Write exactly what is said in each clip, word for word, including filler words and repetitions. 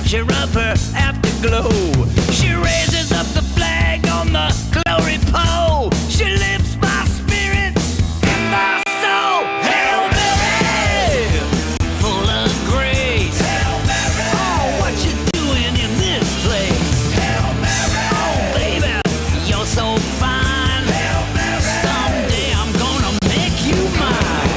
helps her up her afterglow. She raises up the flag on the glory pole. She lifts my spirit and my soul. Hail Mary, full of grace. Hail Mary, oh, what you doing in this place? Hail Mary, oh baby, you're so fine. Hail Mary, someday I'm gonna make you mine.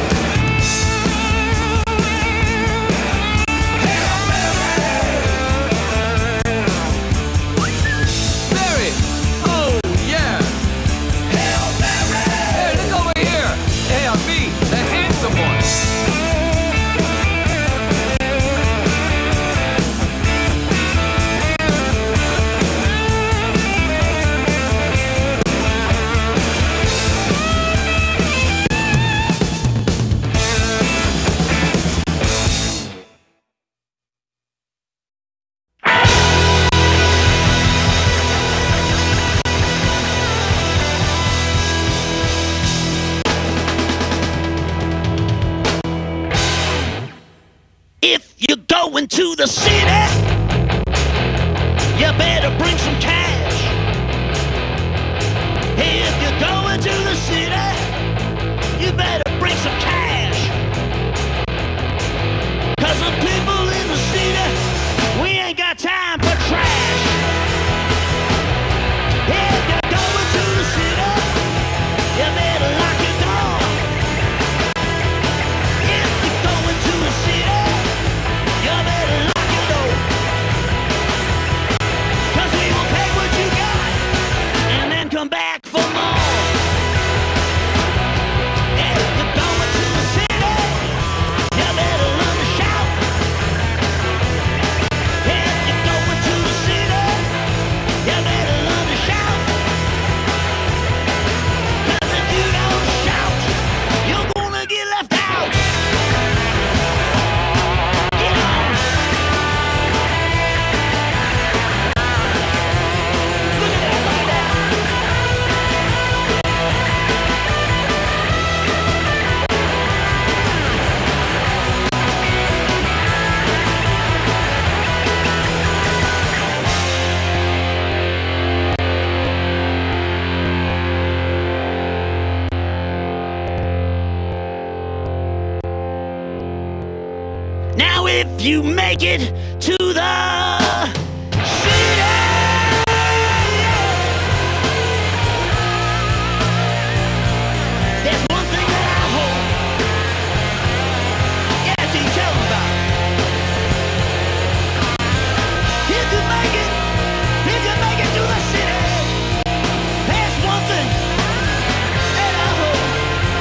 If you're going to the city, you better bring some cash. If you're going to the city, you better bring some cash. Cause the people in the city, we ain't got time for trash. If you're going to the city, you better lock your door. If you're going to the city, you better lock your door. Cause we will take what you got and then come back for more. If you're going to the city, you better learn to shout. If you're going to the city, you better learn to shout. Cause if you don't shout, you're gonna get left out. Get on. Look at that right now. Now if you make it to the city, there's one thing that I hope. Yeah, see, tell them about it. If you make it, if you make it to the city, there's one thing that I hope.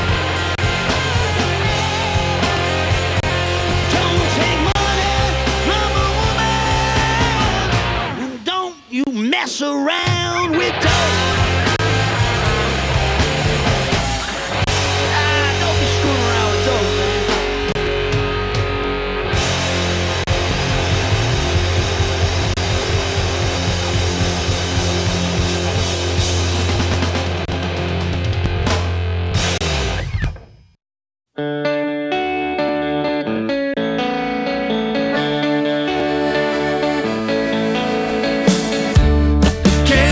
Don't take money from a woman, and don't you mess around with dope. Ah, don't be screwing around with dope, man. Can't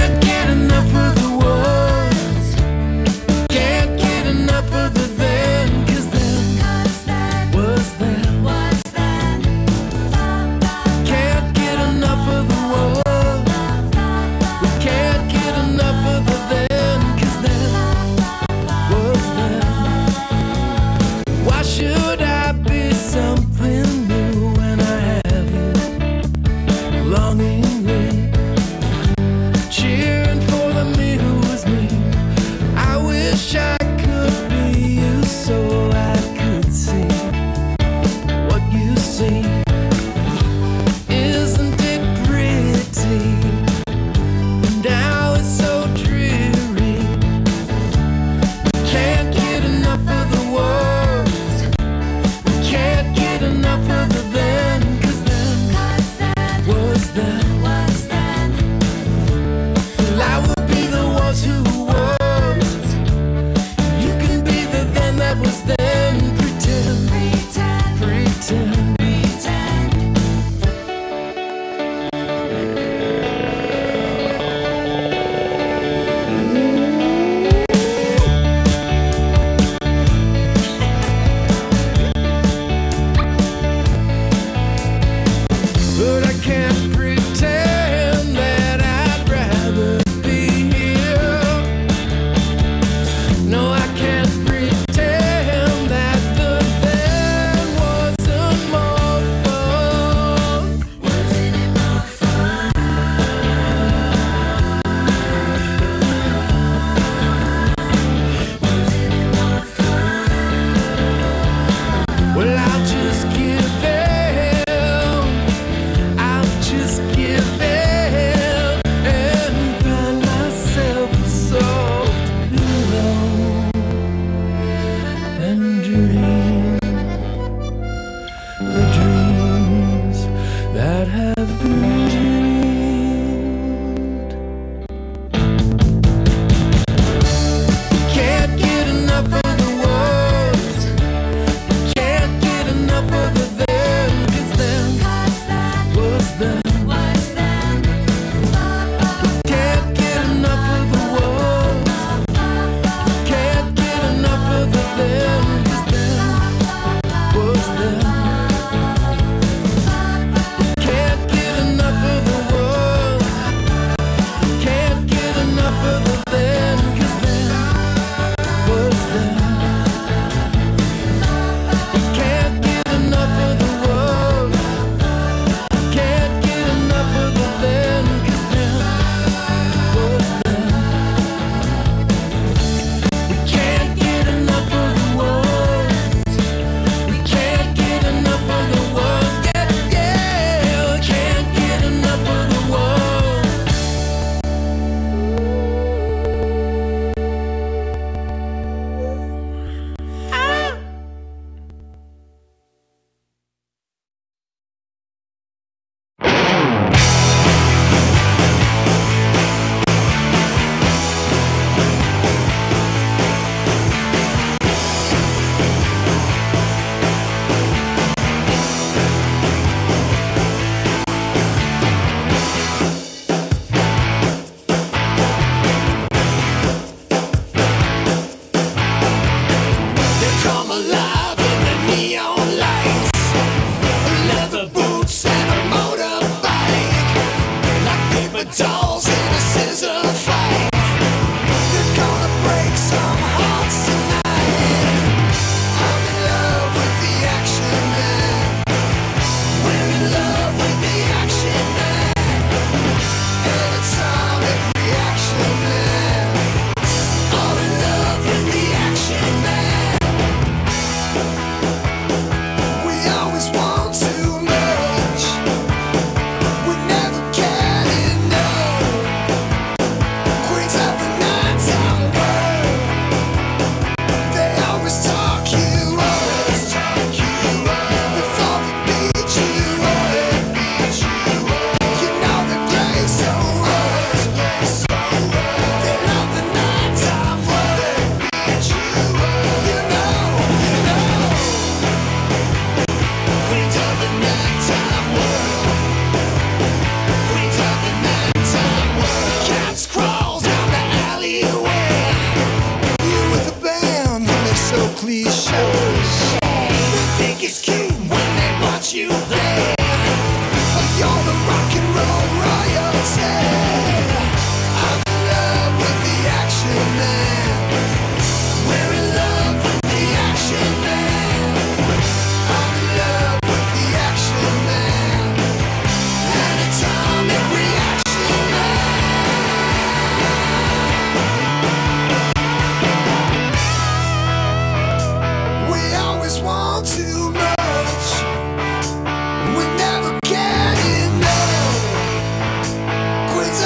Quit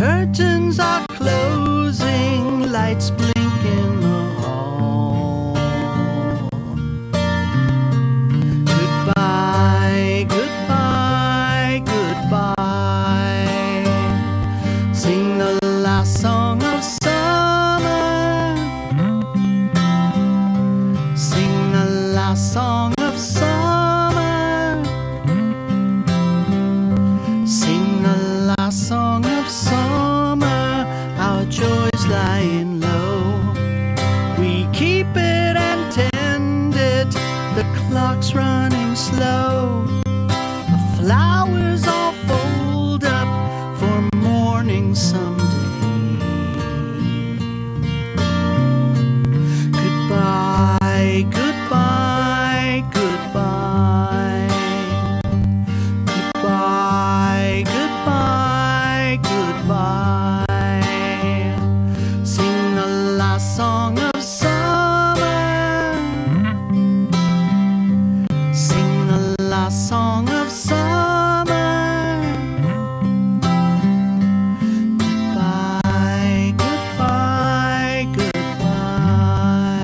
Curtains are closing, lights blink in the hall. Goodbye, goodbye, goodbye. Sing the last song of summer. Sing the last song of summer. Sing the last song of summer. Our joys lying low. We keep it and tend it. The clock's running slow. The flowers all fold up for morning someday. Goodbye, goodbye, goodbye. Goodbye, goodbye, goodbye. Sing the last song of summer. Sing the last song of summer. Goodbye, goodbye, goodbye.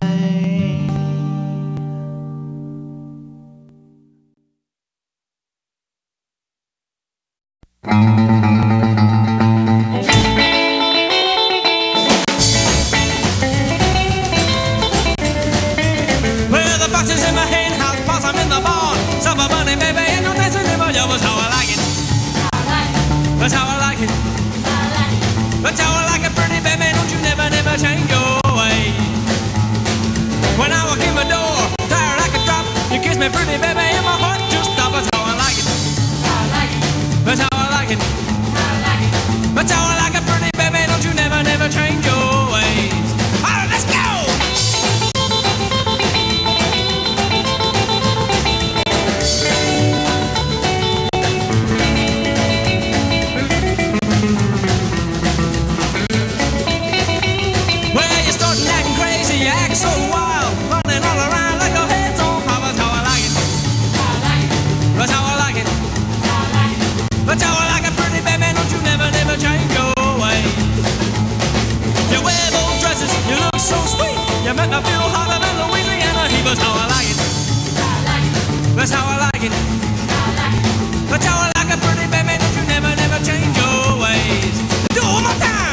Well, the fox is in my hen house, possum in the barn. Supper bunny, baby, ain't no dancing in my yard. That's how I like it. That's how I like it. That's how I like it, pretty baby. Don't you never, never change your way. When I walk in my door, tired like a drop, you kiss me, pretty baby, and my heart just stops. That's how I like it. That's how I like it. That's how I like it, pretty baby. Don't you never, never change your ways. All right, let's go. Well, you're starting acting crazy, you act so wild, running all around like your head's on fire. That's how I like it. That's how I like it. That's how I like it, pretty baby. Don't you never, never change your ways. You wear those dresses, you look so sweet. You make me feel hotter than Louisiana heat. That's how I like it. That's how I like it. That's how I like it, pretty baby. Don't you never, never change your ways. Do it one more time.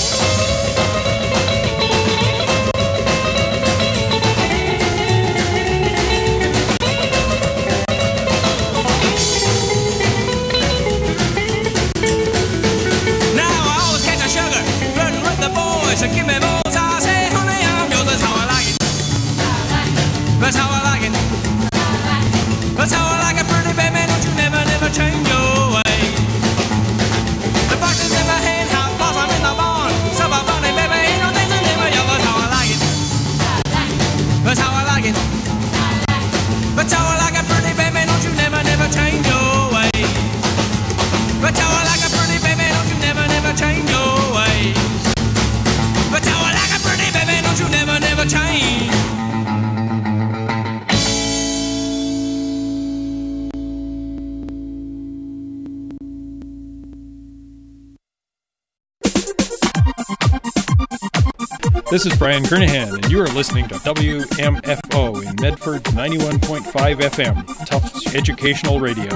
Now I always catch a sugar, flirting with the boys. So give me more time, say, honey, I'm yours. That's how I like it. That's how I like it. That's how I like it, pretty baby. Don't you never, never change your ways. The fox is in my hen house, possum in the barn. Supper bunny, baby, ain't no dancing in my yard. That's how I like it. That's how I like it. That's how I like it, pretty baby. Don't you never, never change your ways. That's how I like it, pretty baby. Don't you never, never change your ways. That's how I like it, pretty baby. Don't you never, never change. This is Brian Kernahan, and you are listening to W M F O in Medford ninety-one point five F M, Tufts Educational Radio.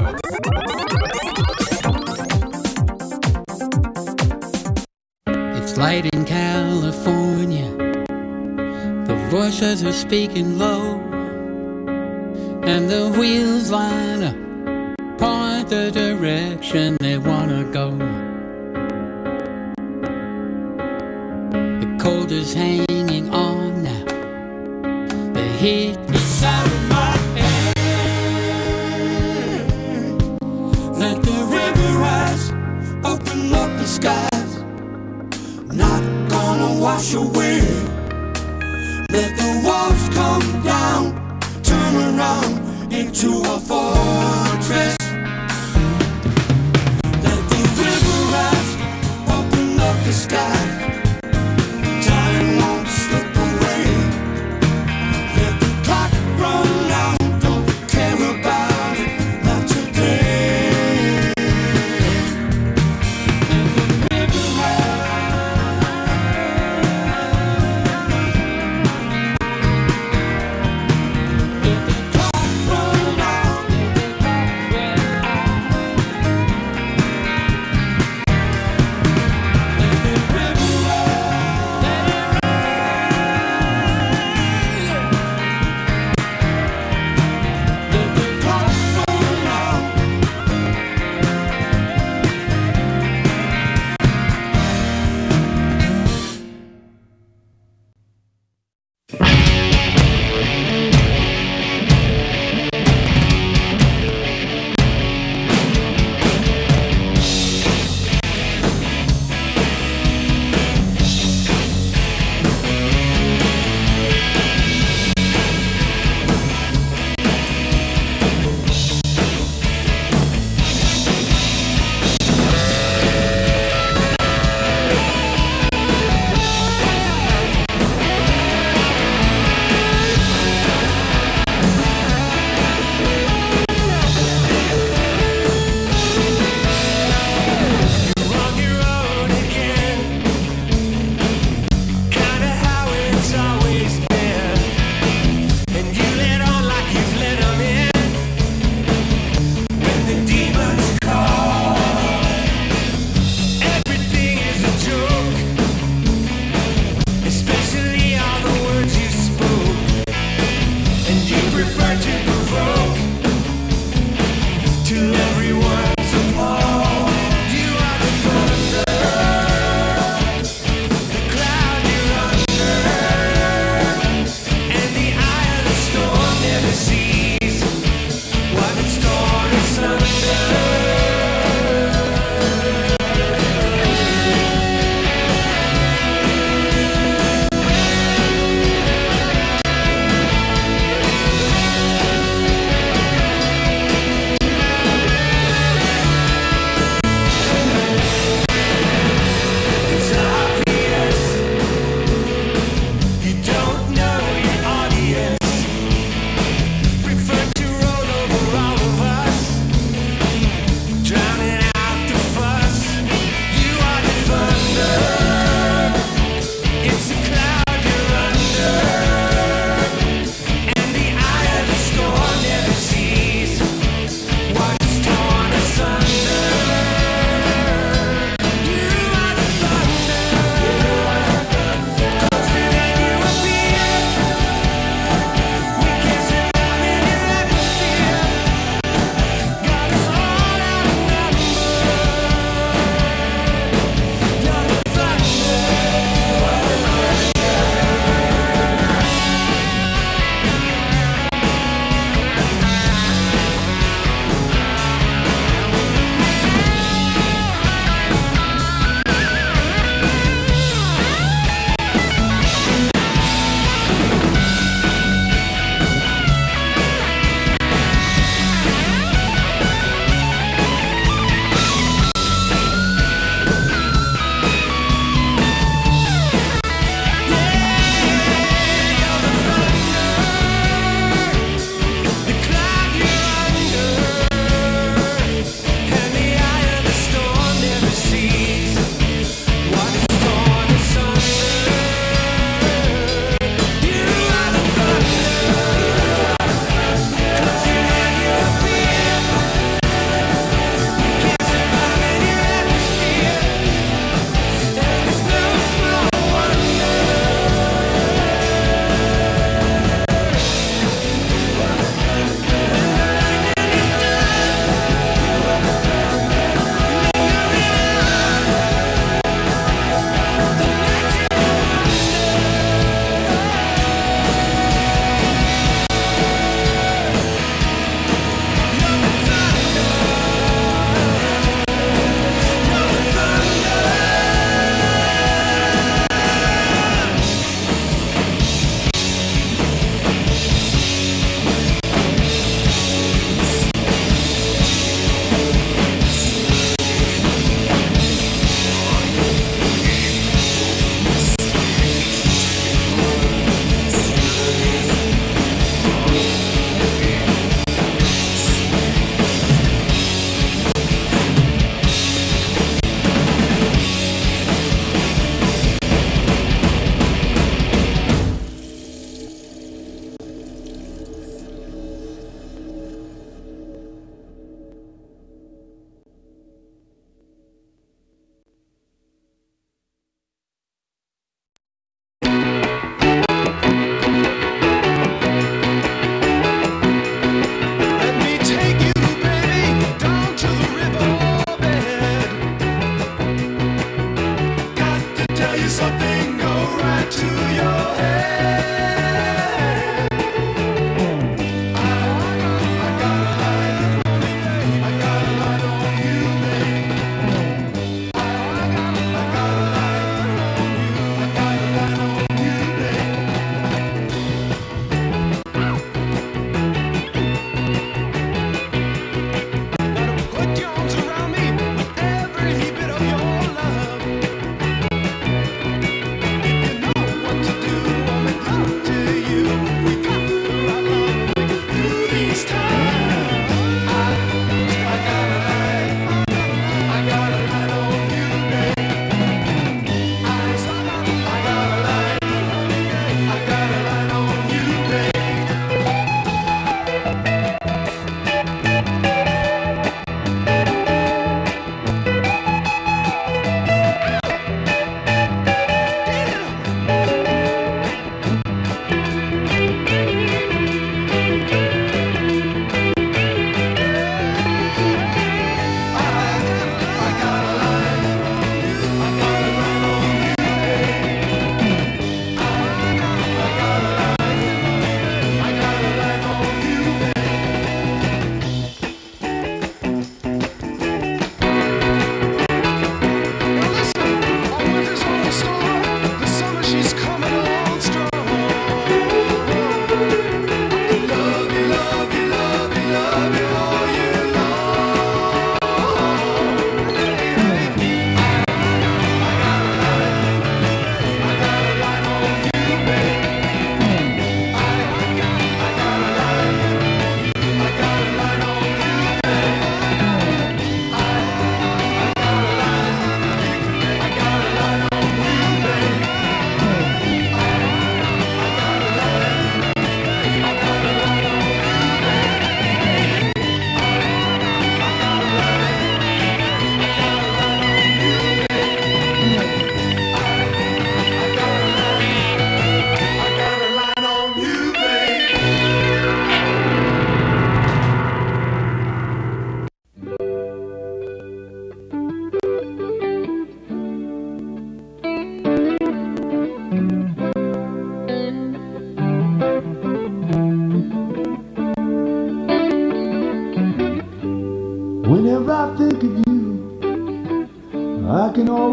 It's light in California. The voices are speaking low, and the wheels line up, point the direction they wanna go. The cold is hanging on now. The heat is out of my head. Let the river rise, open up the skies. Not gonna wash away. Let the walls come down, turn around into a fortress. Let the river rise, open up the sky. Time won't slip away. Let the clock run out, don't care about it, not today. Let the river rise.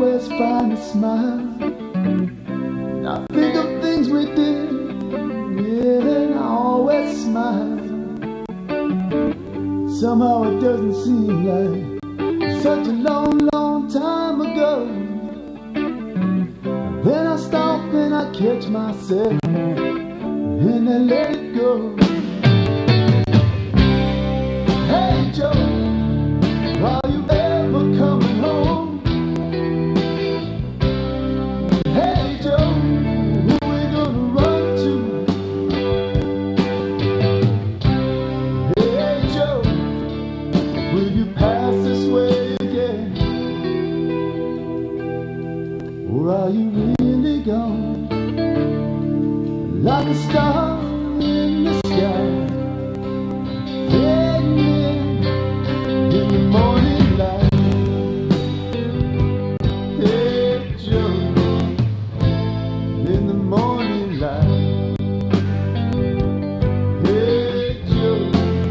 always find a smile. I think of things we did, yeah, and I always smile. Somehow it doesn't seem like such a long, long time ago. Then I stop and I catch myself and I let it go. Hey Joe, are you ever coming home? Hey Joe, who we gonna run to? Hey Joe, will you pass this way again? Or are you really gone? Like a star in the sky, fading in the morning light. Hey Joe, in the morning light. Hey Joe,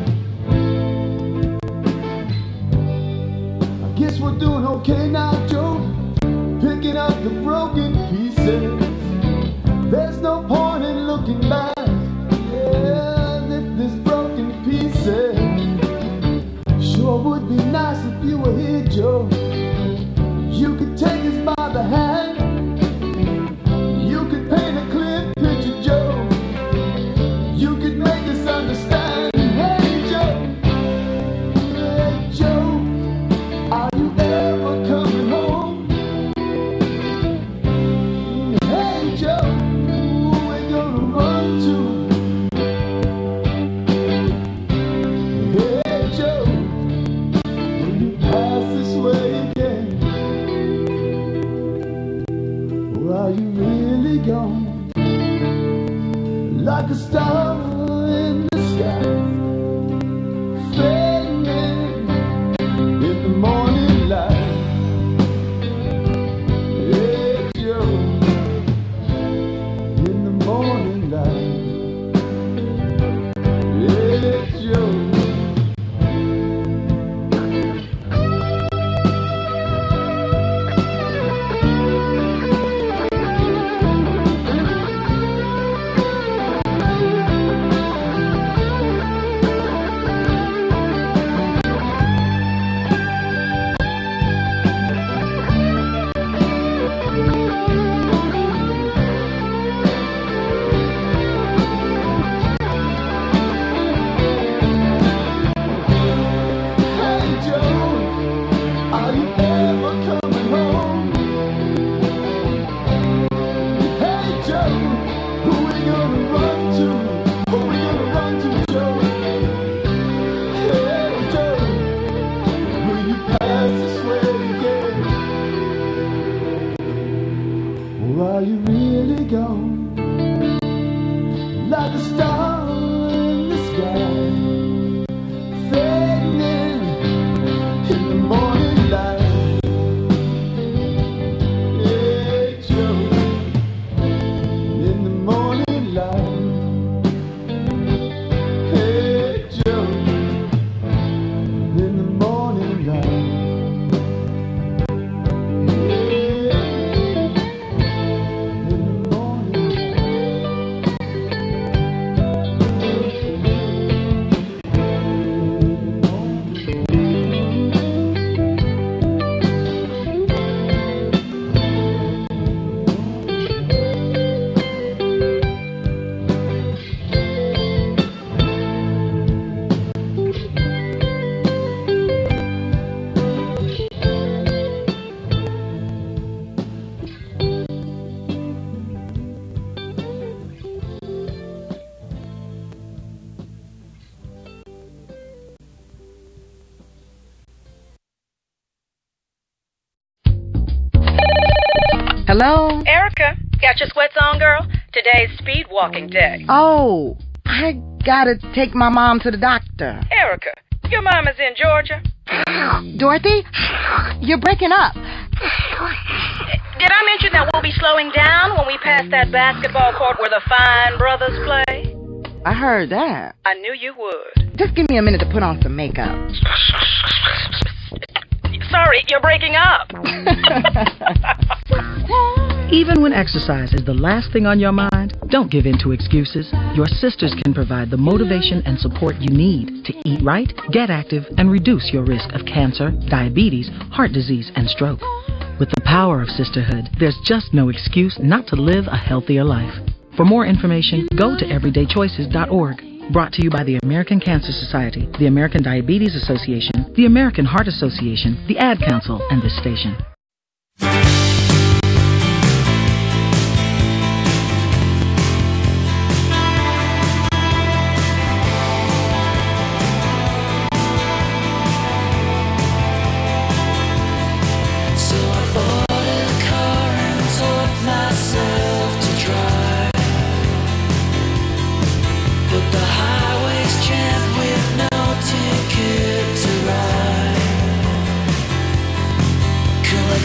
I guess we're doing okay now, Joe. Picking up the broken pieces. There's no point in looking back. Yeah, if there's broken pieces. Sure would be nice if you were here, Joe. You could take us by the hand. You could paint a clear picture, Joe. You could make us understand. Hey Joe, hey Joe, are you ever coming home? Hey Joe, who we gonna run to? Hey Joe, will you pass this way again? Or are you really gone? Like a star in the sky, fading in the morning light. Hey Joe, in the morning light. Hey Joe. Hey Joe, are you ever coming home? Hey Joe, who we gonna run to? Who we gonna run to, Joe? Hey Joe, will you pass this way again? Or are you really gone? Like a star in the sky, fading in the morning light. Hey Joe, in the morning light. Hey Joe, in the morning light. Yeah, in the morning Hello? Erica, got your sweats on, girl? Today's speed walking day. Oh, I gotta take my mom to the doctor. Erica, your mom is in Georgia. Dorothy, you're breaking up. Did I mention that we'll be slowing down when we pass that basketball court where the fine brothers play? I heard that. I knew you would. Just give me a minute to put on some makeup. Sorry, you're breaking up. Even when exercise is the last thing on your mind, don't give in to excuses. Your sisters can provide the motivation and support you need to eat right, get active, and reduce your risk of cancer, diabetes, heart disease, and stroke. With the power of sisterhood, there's just no excuse not to live a healthier life. For more information, go to everyday choices dot org. Brought to you by the American Cancer Society, the American Diabetes Association, the American Heart Association, the Ad Council, and this station. Could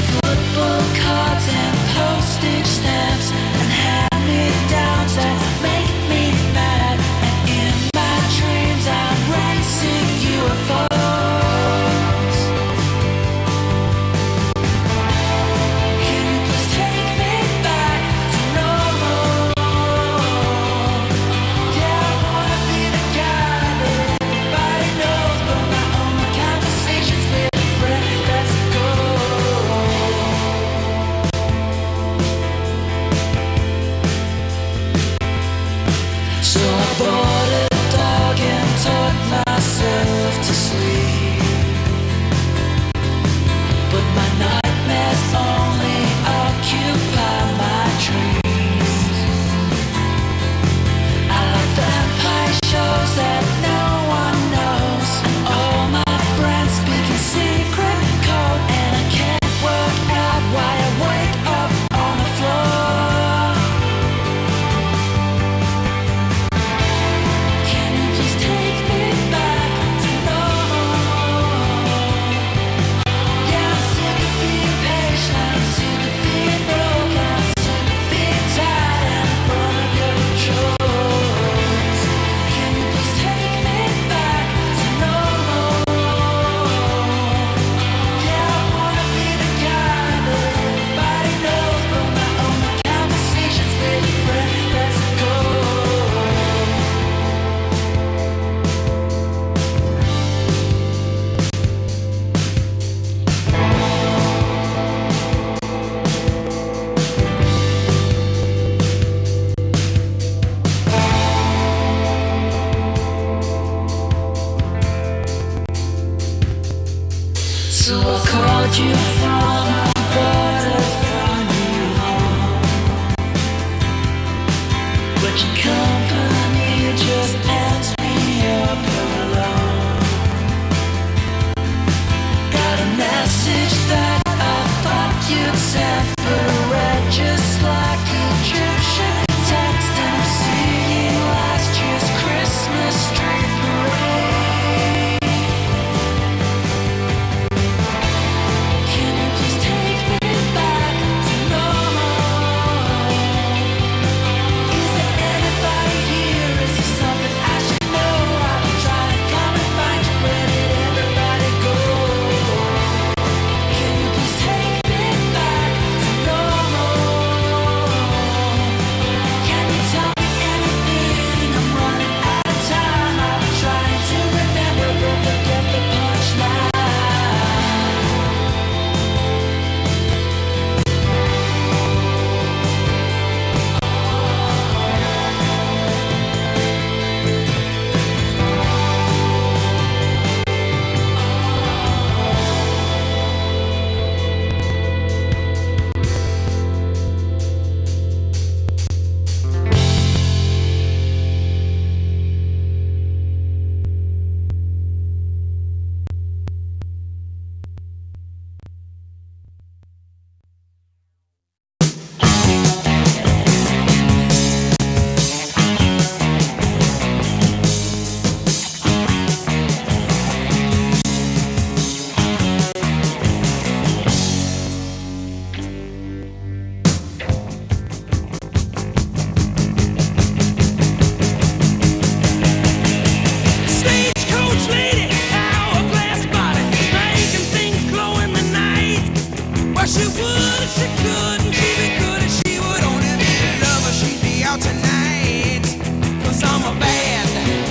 couldn't keep it good if she would only be a lover. She'd be out tonight, 'cause I'm a bad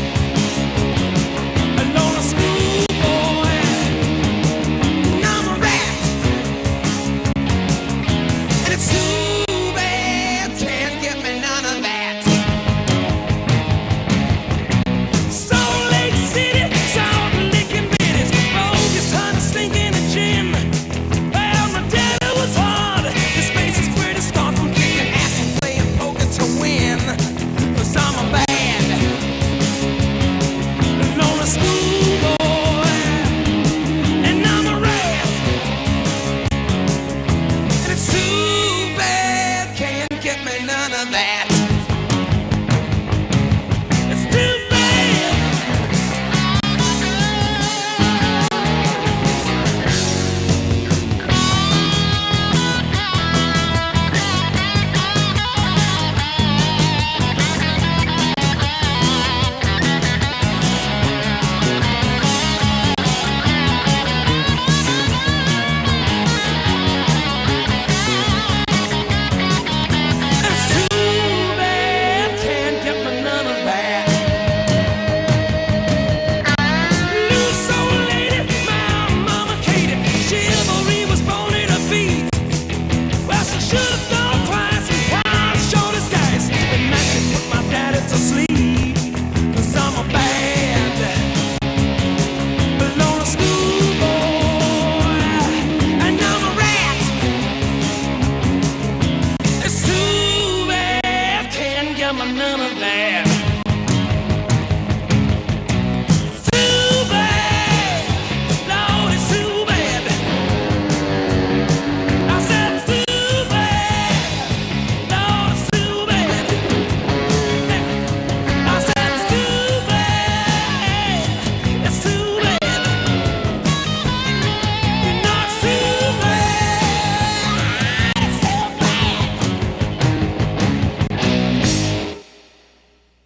a loner schoolboy, and I'm a rat. And it's too bad, can't get me none of that. Salt Lake City, salt licking bitties, bogus honey stinking of gin. Well, my daddy was hard. His face is pretty scarred from kicking ass and playing poker to win. 'Cause I'm a bad loner schoolboy, and I'm a rat. And it's too bad, can't get me none of that. It's too bad. It's too bad, can't get me none of that. Loose old lady, my mama Katie, chivalry was born in her feet. Well, she should have thought twice and kind of short as dice. And that could put my daddy to sleep. 'Cause I'm a bad loner schoolboy, and I'm a rat. It's too bad, can't get me none of that. Too bad, Lord, it's too bad. I said too bad, Lord, it's too bad. I said it's too bad, it's too bad. You know it's too bad, it's too bad.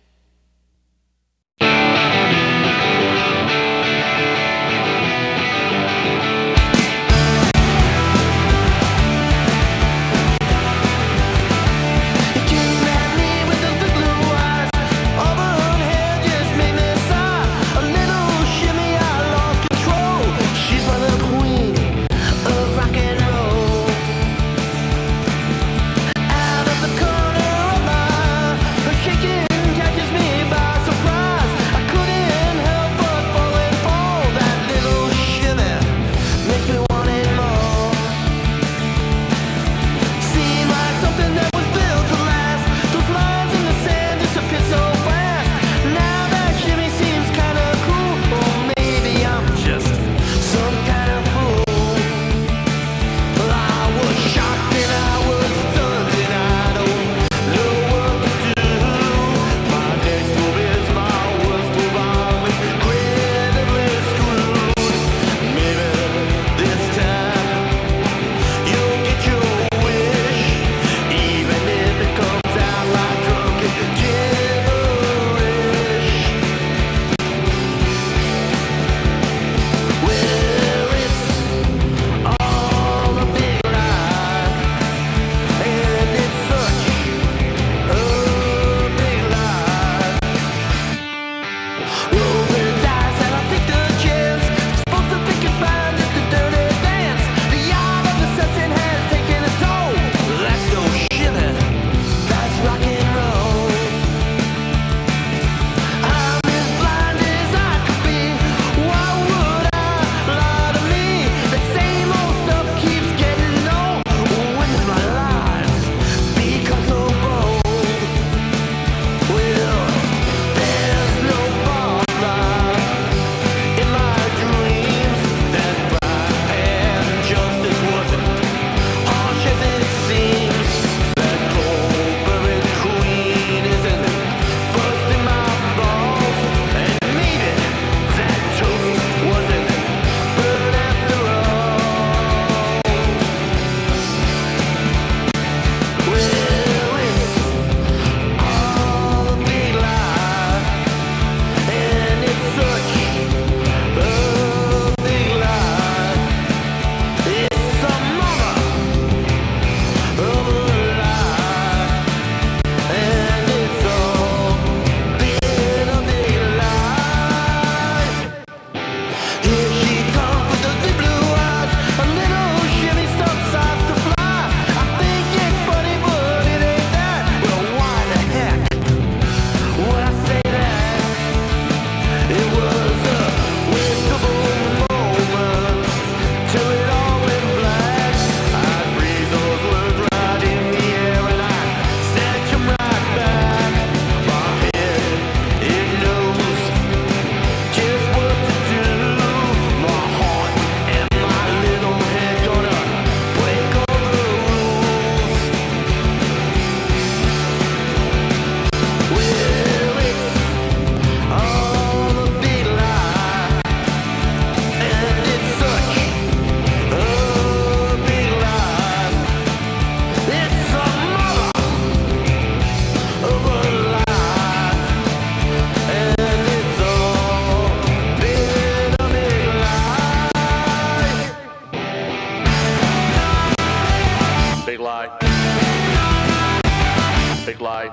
Big lie.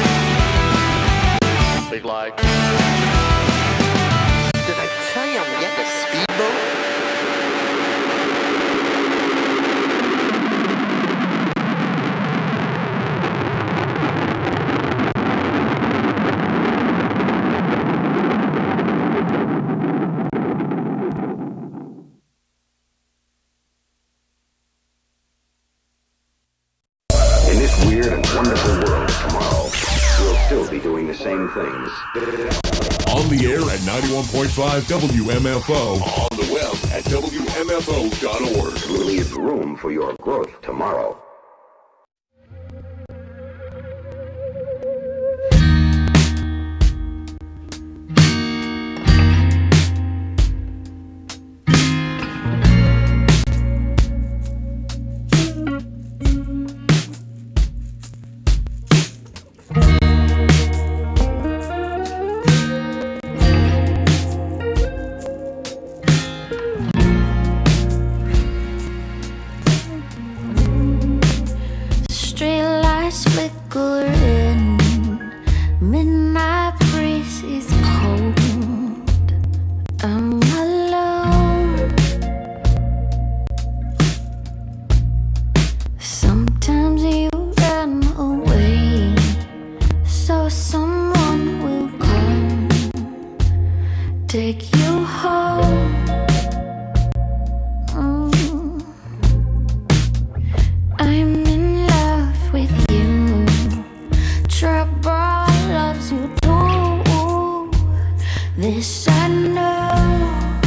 Big lie. Did I tell you I'm getting a speedboat? In this weird and wonderful world tomorrow, we'll still be doing the same things. On the air at ninety-one point five W M F O. On the web at W M F O dot org. We'll leave room for your growth tomorrow. Streetlights flickering, midnight breeze is cold. I'm alone. Sometimes you run away, so someone will come, take you home. Mm. I'm in love with you. Trouble loves you too. This I know.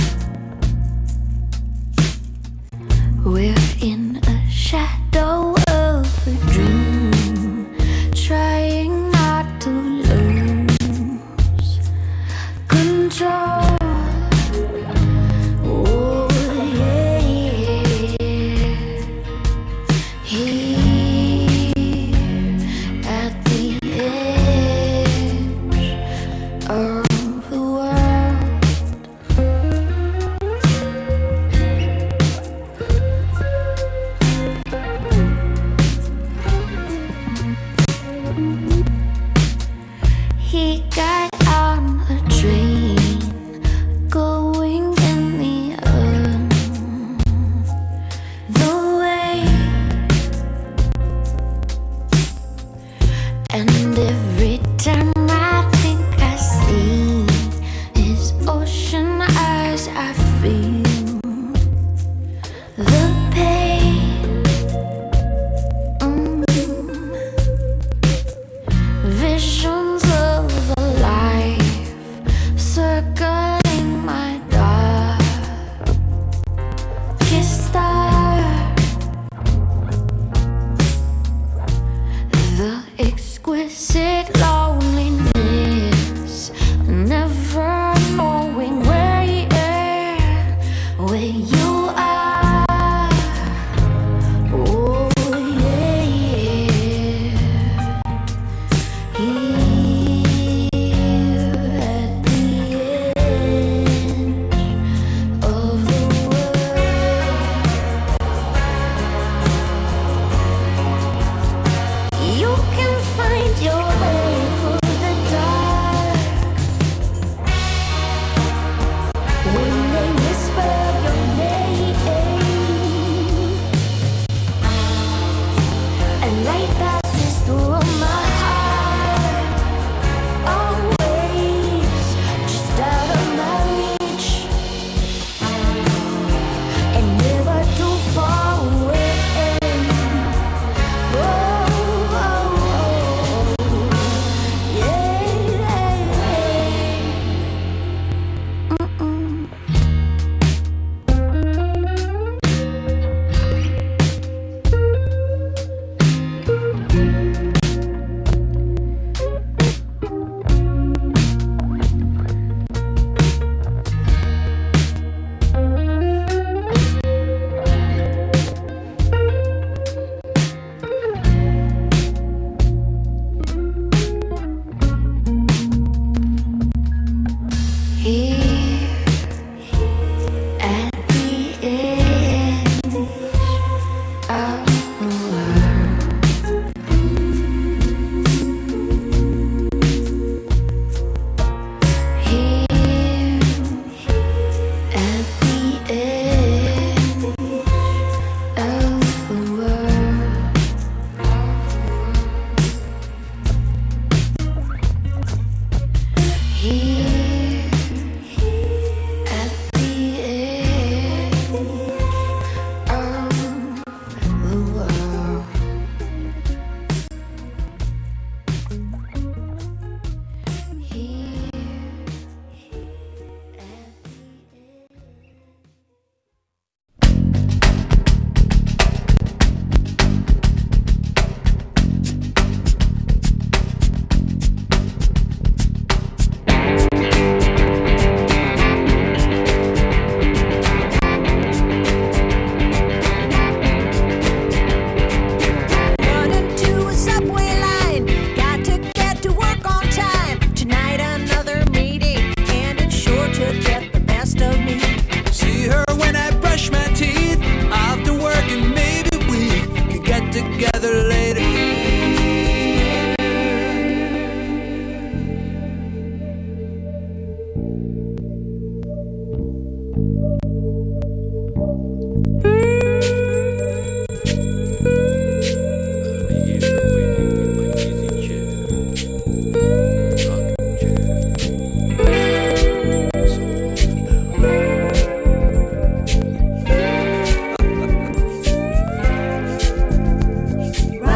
We're in a shadow of a dream, trying not to lose control. Oh yeah, here at the edge of the world. He got on a train going in the other way, and every time I think I see his ocean eyes, I feel the pain. Mm. Visions of a life circling my darkest star. The exquisite loneliness, never knowing where, where you are. Oh yeah, here at the edge of the world. You can find your way through the dark when they whisper your name. A light passes through my heart, always just out of my reach, and never too far away. Oh, oh, oh, yeah. Mm-mm. together later. Right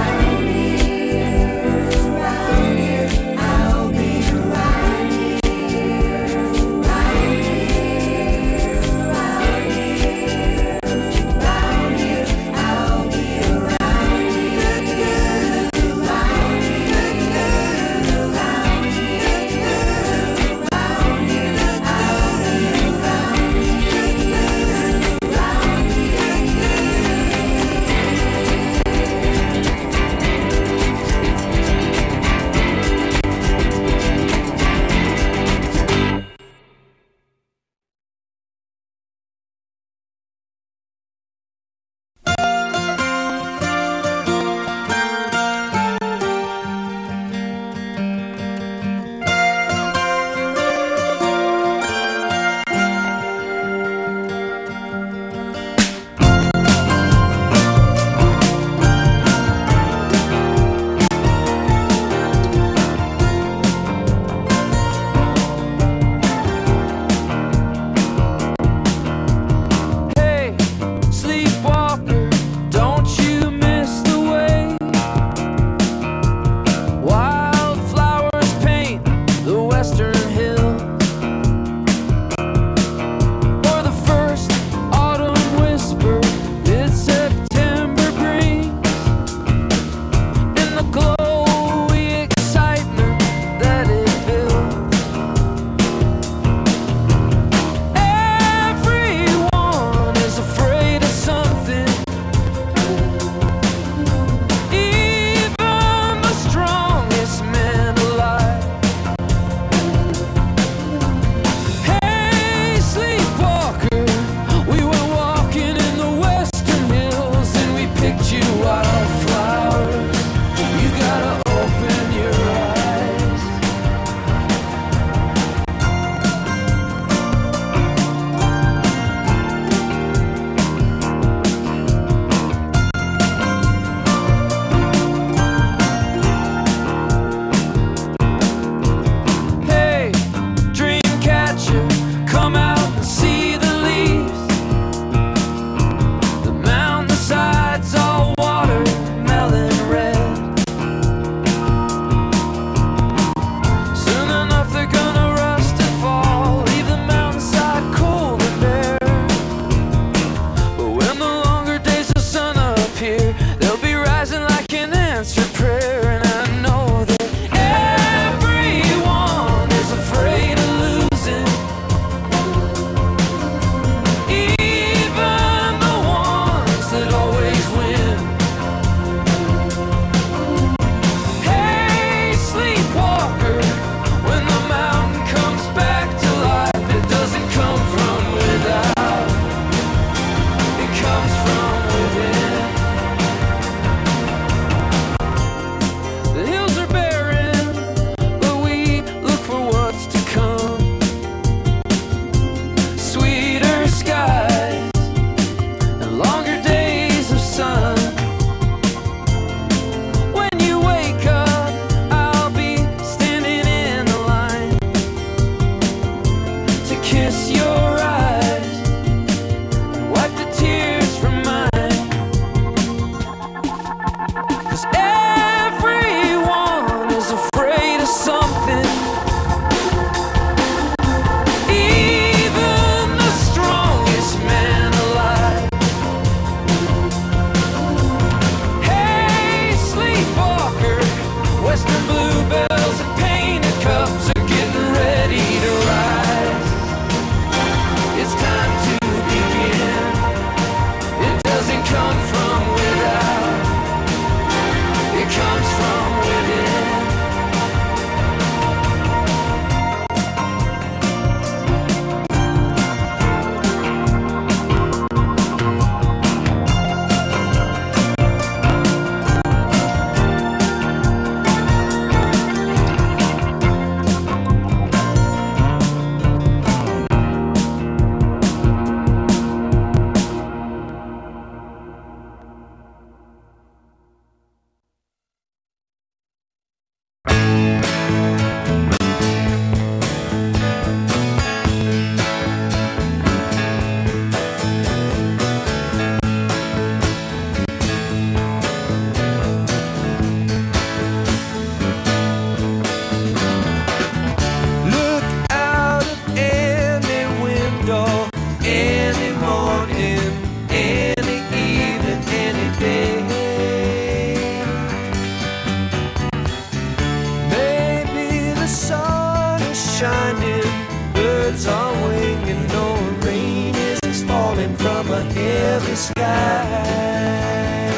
every sky.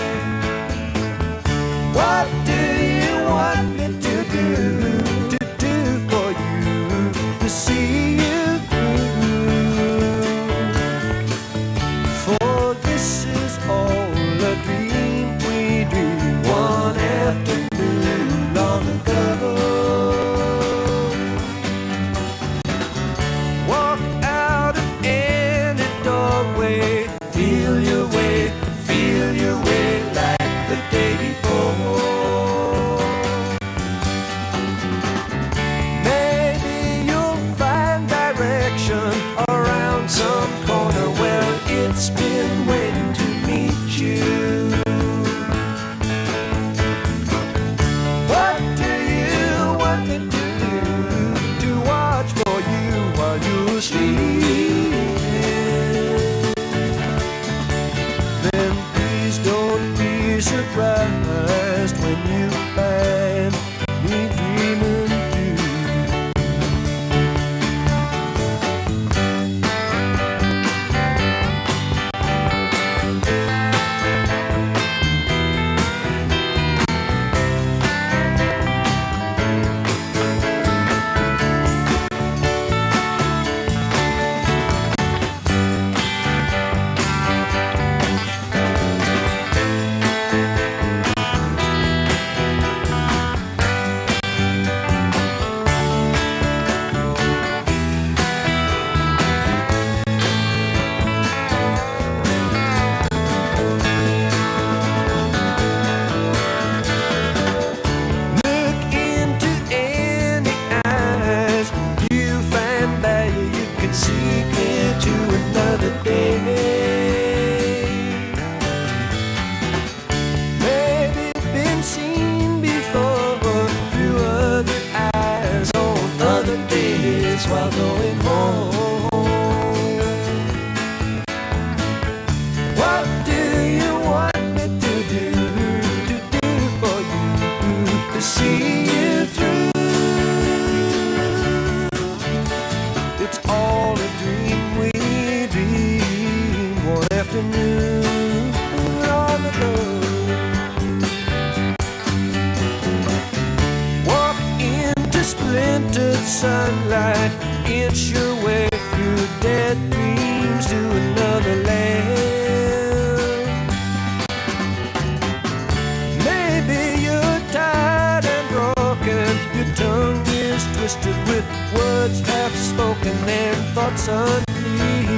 What do you want me to do, to do for you, to see you through? For this is all a dream we dreamed one afternoon long ago. Walk out of any doorway, feel your way, feel your way like the day before. Maybe you'll find direction around some corner where it's been waiting to meet you. What do you want me to do, to watch for you while you're sleeping? Then please don't be surprised when you find me dreaming too. Look into any eyes, you find that you can see clear to another day. Maybe been seen before through other eyes on other days while going home. What do you want me to do, to do for you, to see you through? It's all a dream we dreamed one afternoon long ago. Walk into splintered sunlight, inch your way through dead dreams to another land. Maybe you're tired and broken, your tongue is twisted with words half spoken and thoughts unclear.